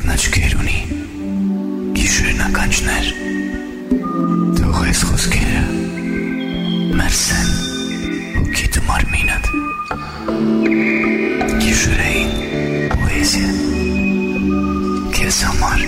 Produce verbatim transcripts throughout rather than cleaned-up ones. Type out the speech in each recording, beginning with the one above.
Կրակն աչքեր ունի, գիշերն ականջներ, թողես խոսքերը, մերսեն հոգիդ մարմինդ, գիշերային պոեզիա, քեզ համար։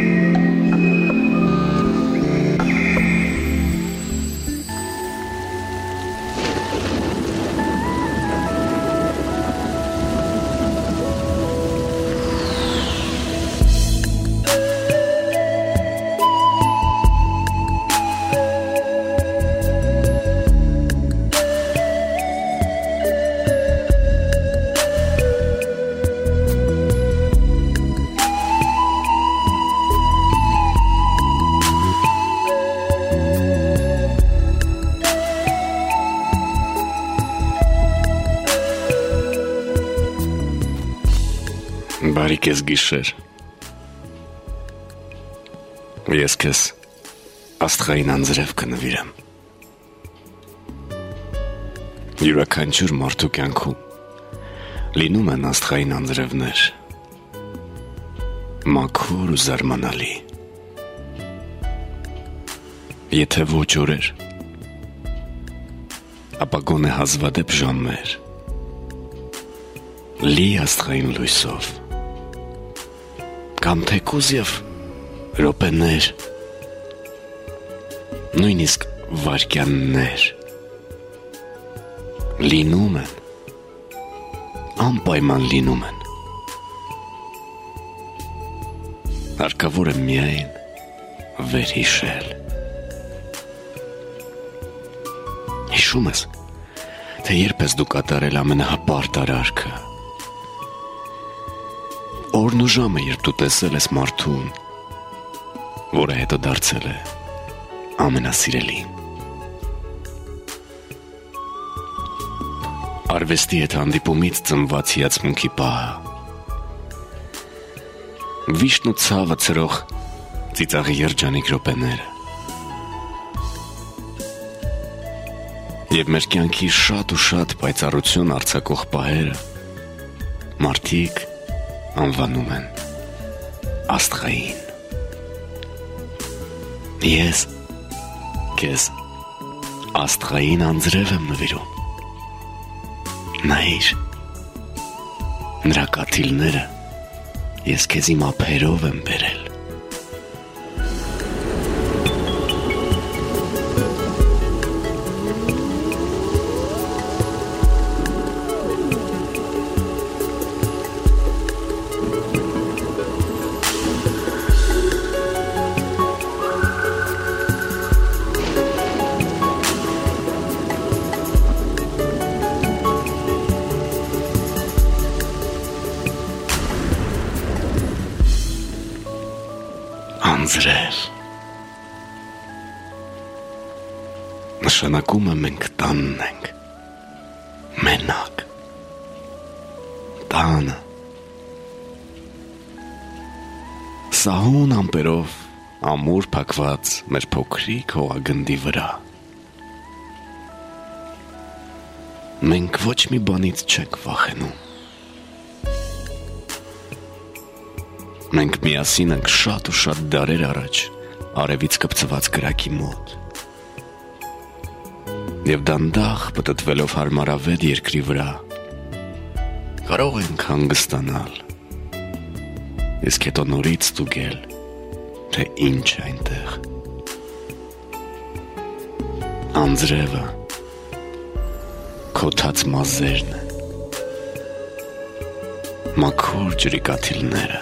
Բարի կես գիշեր, ես կես աստղային անձրև կնվիրեմ, յուրաքանչյուր մարդու կյանքում լինում են աստղային անձրևներ, մաքուր ու զարմանալի, եթե ոչ օրեր, ապա գոնե հազվադեպ ժամեր, լի աստղային լույսով, կամ թեկուզ և րոպեներ, նույնիսկ վայրկյաններ, լինում են, անպայման լինում են, հարկավոր է միայն վերհիշել։ Հիշում ես, թե երբ ես դու կատարել ամենահպարտ արարքը, օրն ու ժամը, երբ դու տեսել ես մարդուն, որը հետո դարձել է ամենասիրելին։ Արվեստի հետ հանդիպումից ծնված հիացմունքի պահը, վիշտն ու ցավը ցրող ծիծաղի երջանիկ րոպեները, և մեր կյանքի շատ ու շատ պայծառություն արձակող պահերը, մարդիկ անվանում են աստղային։ Ես քեզ աստղային անձրև եմ նվիրում։ Նայիր, նրա կաթիլները ես քեզ իմ ափերով եմ բերել։ Անձրև նշանակում է մենք տանն ենք, մենակ, տանը, սահուն ամպերով ամուր փակված մեր փոքրիկ հողագնդի վրա, մենք ոչ մի բանից չենք վախենում, մենք միասին ենք շատ ու շատ դարեր առաջ արևից կպցված կրակի մոտ և դանդաղ պտտվելով հարմարավետ երկրի վրա կարող ենք հանգստանալ, իսկ հետո նորից ստուգել, թե ինչ այնտեղ։ Անձրևը քոթած մազերն են, մաքուր ջրի կաթիլները,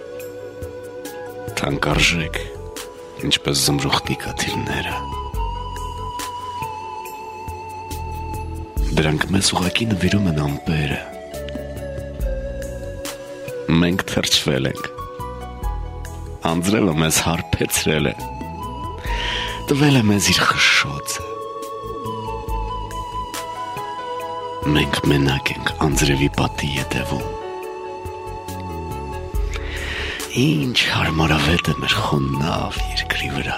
թանկարժեք, ինչպես զմրուխտի կաթիլները։ Դրանք մեզ ուղղակի նվիրում են ամպերը։ Մենք թրջվել ենք։ Անձրևը մեզ հարբեցրել է։ Տվել է մեզ իր խշշոցը։ Մենք մենակ ենք անձրևի պատի ետևում։ Ինչ հարմարավետ է մեր խոնավ երկրի վրա։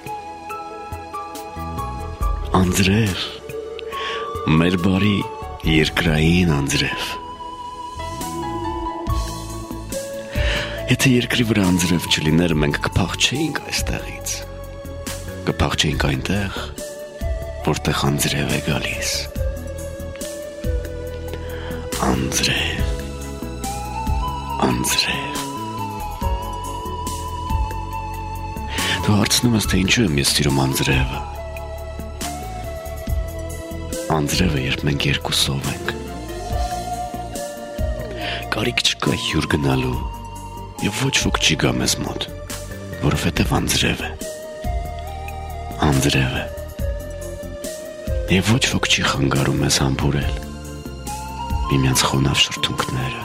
Անձրև, մեր բարի երկրային անձրև։ Եթե երկրի վրա անձրև չլիներ, մենք կփախչեինք այստեղից։ Կփախչեինք այնտեղ, որտեղ անձրև է գալիս։ Անձրև, անձրև։ Դու հարցնում ես, թե ինչու եմ ես սիրում անձրևը։ Անձրևը, երբ մենք երկուսով ենք։ Կարիք չկա հյուր գնալու, և ոչ ոք չի գա մեզ մոտ, որովհետև անձրև է։ Անձրև է։ Եվ ոչ ոք չի խանգարում մեզ համբուրել միմյանց խոնավ շրթունքները։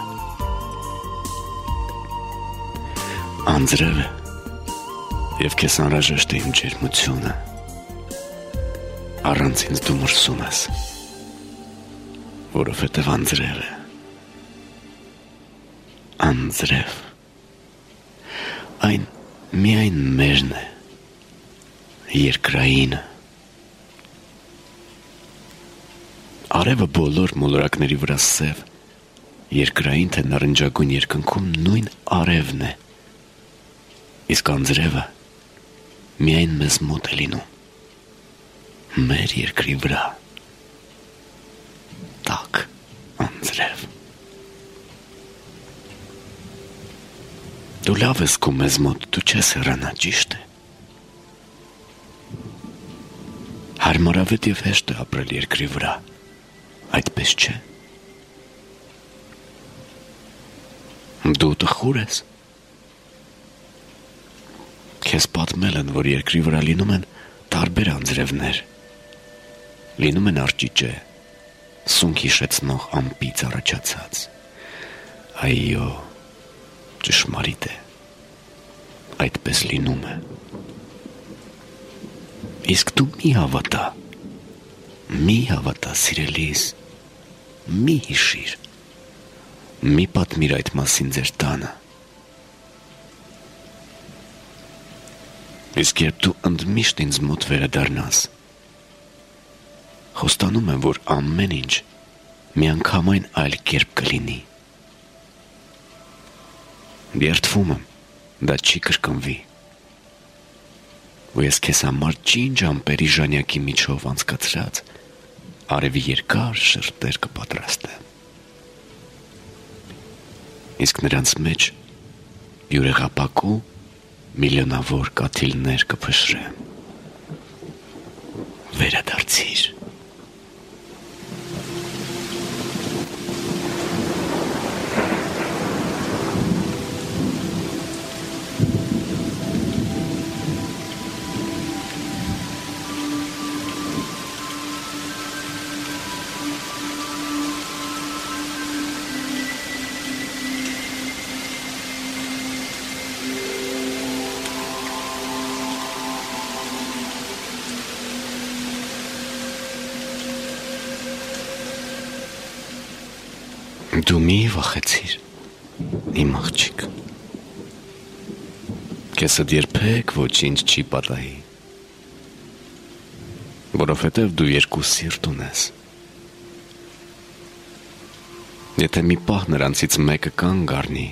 Անձրև է, և քեզ անհրաժեշտ է իմ ջերմությունը։ Առանց ինձ դու մրսում ես, որովհետև անձրև է։ Անձրև։ Այն միայն մերն է, երկրայինը։ Արևը բոլոր մոլորակների վրա սև, երկրային թե նարնջագույն երկնքում նույն արևն է, իսկ անձրևը միայն մեզ մոտ է լինում, մեր երկրի վրա, տաք անձրև։ Դու լավ ես կում մեզ մոտ, դու չես հեռանա, ճիշտ է։ Հարմարավետ և հեշտ է ապրել երկրի վրա, այդպես չէ։ Դու տխուր ես։ Քեզ պատմել են, որ երկրի վրա լինում են տարբեր անձրևներ։ Լինում են արջիճե, սունկ հիշեցնող ամպից առաջացած։ Այո, ճշմարիտ է, այդպես լինում է։ Իսկ դու մի հավատա, մի հավատա սիրելիս, մի հիշիր, մի պատմիր այդ մասին ձեր տանը։ Իսկ երբ դու ընդմիշտ ինձ մոտ վերադառնաս, խոստանում եմ, որ ամեն ինչ միանգամայն այլ կերպ կլինի։ Երդվում եմ, դա չի կրկնվի, ու ես քեզ համար ջինջ ամպերի ժանյակի միջով անցկացրած արևի երկար շրտեր կպատրաստեմ։ Իսկ նրանց մեջ յուրեղապակու միլիոնավոր կաթիլներ կփշրեմ։ Վերադարձիր։ Դու մի վախեցիր, իմ աղջիկ։ Քեզդ երբեք ոչինչ չի պատահի, որովհետև դու երկու սիրտ ունես։ Եթե մի պահ նրանցից մեկը կանգ առնի,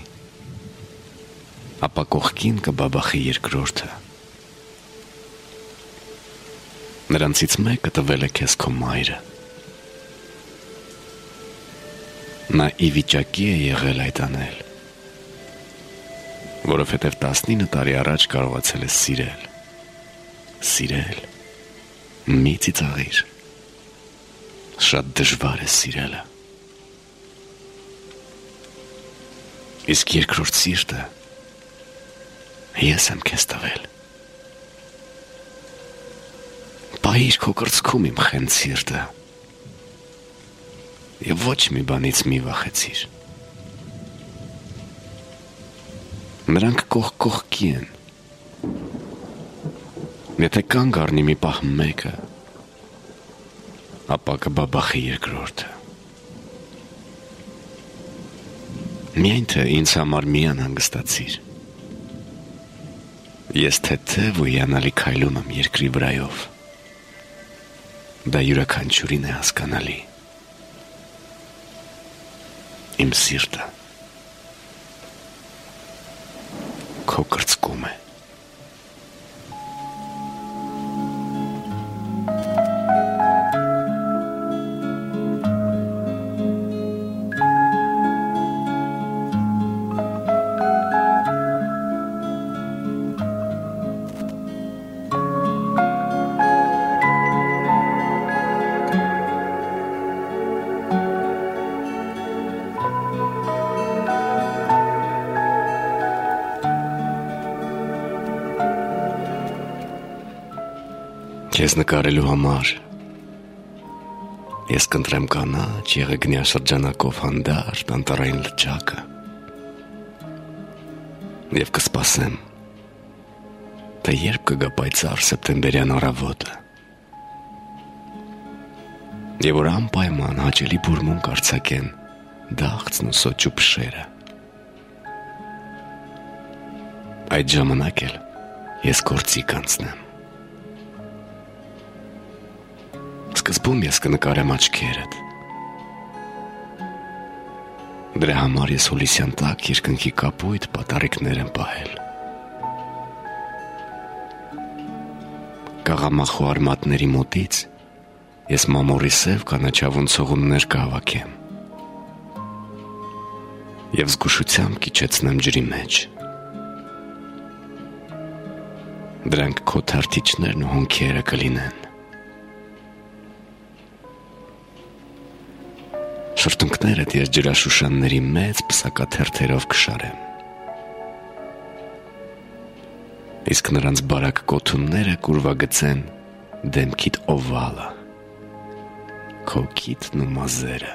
ապա կողքին կբաբախի երկրորդը։ Նրանցից մեկը տվել է քեզ քո մայրը։ Նա ի վիճակի է եղել այդ անել, որովհետև տասնինը տարի առաջ կարողացել է սիրել, սիրել, մի ծիծաղիր, շատ դժվար է սիրելը։ Իսկ երկրորդ սիրտը ես եմ քեզ տվել։ Պահիր քո կրծքում իմ խենթ սիրտը, և ոչ մի բանից մի վախեցիր։ Նրանք կողք կողքի են։ Եթե կանգ առնի մի պահ մեկը, ապա կբաբախի երկրորդը։ Միայն թե ինձ համար մի անհանգստացիր։ Ես թեթև ու հիանալի քայլում եմ երկրի վրայով։ Դա յուրաքանչյուրին է հասկանալի։ Իմ սիրտը, քո կրծքում է։ Քեզ նկարելու համար ես կընտրեմ կանաչ եղեգնյա շրջանակով հանդարտ անտառային լճակը և կսպասեմ, թե երբ կգա պայծառ սեպտեմբերյան առավոտը և որ անպայման հաճելի բուրմունք արձակեն դաղձն ու սոճու փշերը։ Այդ ժամանակ էլ ես գործի կանցնեմ։ Սկզբում ես կնկարեմ աչքերդ։ Դրա համար ես հուլիսյան տակ երկնքի կապույտ պատառիկներ եմ պահել։ Կաղամախու արմատների մոտից ես մամորի սև կանաչավուն ցողուններ կհավաքեմ և զգուշությամբ կիջեցնեմ ջրի մեջ։ Դրանք քո թարթիչներն ու հոնքերը կլինեն։ Շրթունքներդ ես ջրաշուշանների մեծ պսակաթերթերով կշարեմ։ Իսկ նրանց բարակ կոթունները կուրվագծեն դեմքիդ օվալը, քո կիթն ու մազերը։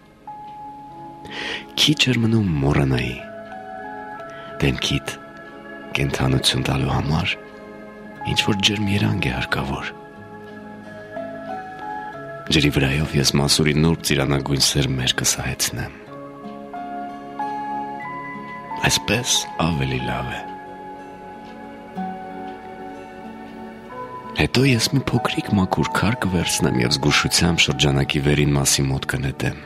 Քիչ էր մնում մոռանայի, դեմքիդ կենդանություն տալու համար ինչ-որ ջերմ երանգ է հարկավոր։ Ջրի վրայով ես մասուրի նուրբ ծիրանագույն սերմեր կսահեցնեմ։ Այսպես ավելի լավ է։ Հետո ես մի փոքրիկ մաքուր քար կվերցնեմ և զգուշությամբ շրջանակի վերին մասի մոտ կնետեմ։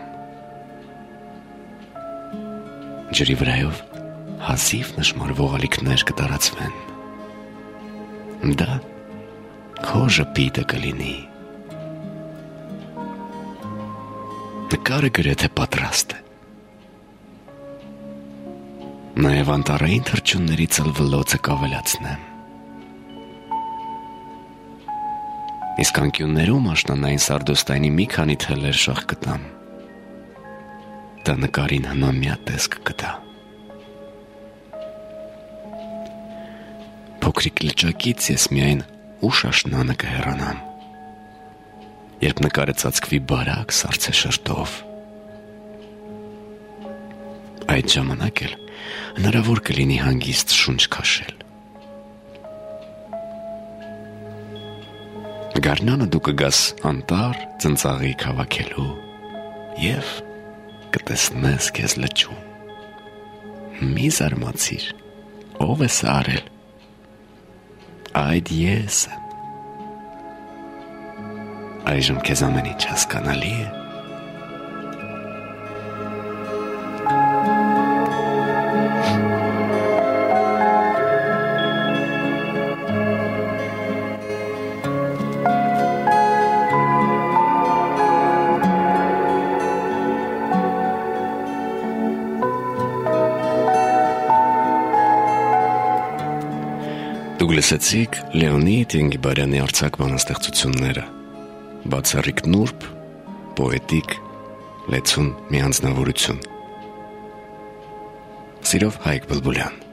Ջրի վրայով հազիվ նշմարվող ալիքներ կտարածվեն։ Դա քո ժպիտը կլինի։ Նկարը գրեթե պատրաստ է։ Նաև անտառային թռչունների ծլվլոցը կավելացնեմ։ Իսկ անկյուններում աշնանային սարդոստայնի մի քանի թելեր շաղ կտամ։ Դա նկարին հնամյա տեսք կտա։ Փոքրիկ լճակից ես միայն ուշ աշնանը կհեռանամ, երբ նկարը ծածկվի բարակ սառցե շրթով։ Այդ ժամանակ էլ հնարավոր կլինի հանգիստ շունչ քաշել։ Գարնանը դու կգաս անտառ ծնծաղիկ հավաքելու և կտեսնես քեզ լճում։ Մի զարմացիր, ով է սա արել։ Այդ ես եմ։ Այժմ քեզ ամեն ինչ հասկանալի է։ Դուք լսեցիք Լեոնիդ Ենգիբարյանի արձակ բանաստեղծությունները, բացառիկ նուրբ, պոետիկ, լեցուն մի անձնավորություն։ Սիրով Հայկ Բլբուլյան։